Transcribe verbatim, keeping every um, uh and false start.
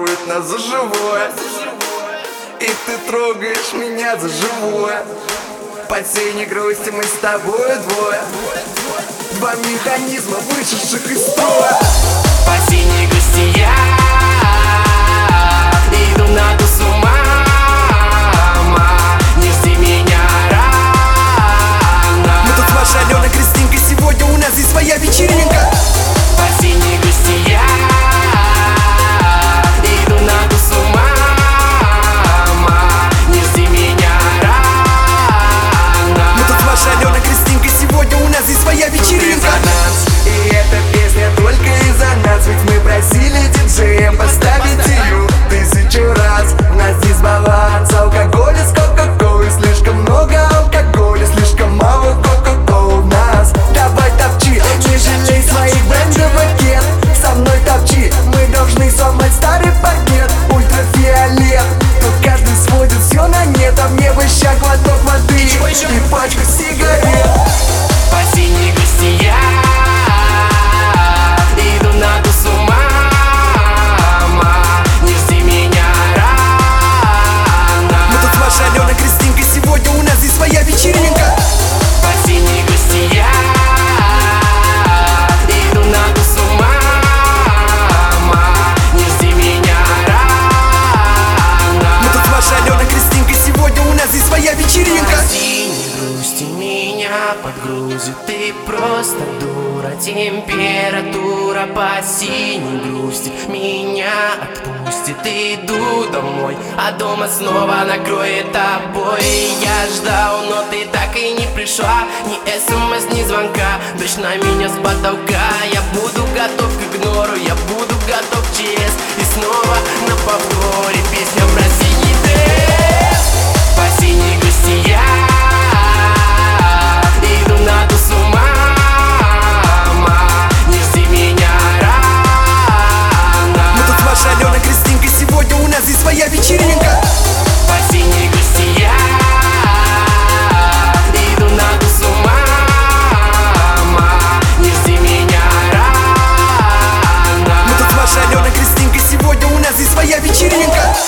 ворует нас за живое. И ты трогаешь меня за живое. По синей грусти мы с тобой двое. Два механизма, вышедших из строя. По синей грусти я иду на тусу, мама, не жди меня рано. Мы тут с вашей Аленой Кристинкой, сегодня у нас здесь своя вечеринка. По синей грусти я иду на тусу, мама, не жди меня рано. Мы тут с вашей Аленой Кристинкой, сегодня у нас здесь своя вечеринка. И эта песня только из-за нас, ведь мы просили диджея поставить ее тысячу раз. У нас здесь баланс алкоголя с кока-колой. Слишком много алкоголя, слишком мало кока-колы в нас. Давай топчи, не жалей своих брендовых кед. Со мной топчи, мы должны сломать старый пакет. Ультрафиолет, тут каждый сводит все на нет. А мне бы ща глоток воды и пачку сигарет. По синей грусти я иду на тусу, мама, не жди меня рано. Мы тут с вашей Аленой Кристинкой, сегодня у нас здесь своя вечеринка. По синей грусти я иду на тусу, мама, не жди меня рано. Мы тут с вашей Аленой Кристинкой, сегодня у нас здесь своя вечеринка. По синей грусти меня подгрузит, ты просто дура. Температура по синей грусти меня отпустит. Иду домой, а дома снова накроет обои. Я ждал, но ты так и не пришла. Ни смс, ни звонка, дождь на меня с потолка. Я буду готов к игнору, я буду готов к ЧС. И снова на повторе песня про синий дресс. По синей грусти я иду на тусу, мама, не жди меня рано. Мы тут с вашей Аленой Кристинкой, сегодня у нас здесь своя вечеринка. По синей грусти я иду на тусу, мама, не жди меня рано. Мы тут с вашей Аленой Кристинкой, сегодня у нас здесь своя вечеринка.